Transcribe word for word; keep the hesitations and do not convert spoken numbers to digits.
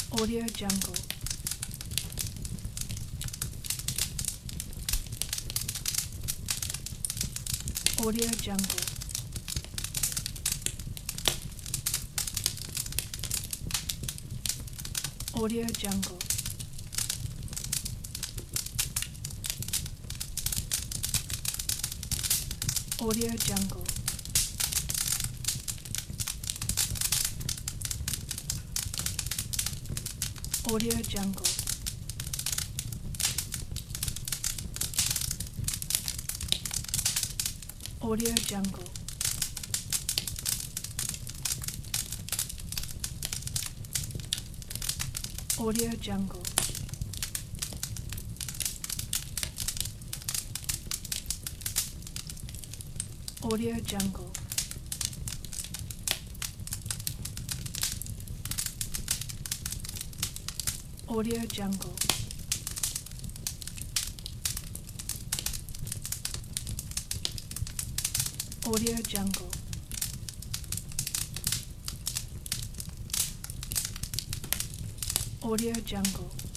Audio Jungle. Audio Jungle. Audio Jungle. Audio Jungle. Audio Jungle. Audio Jungle. Audio Jungle. Audio Jungle. Audio Jungle. Audio Jungle. Audio Jungle.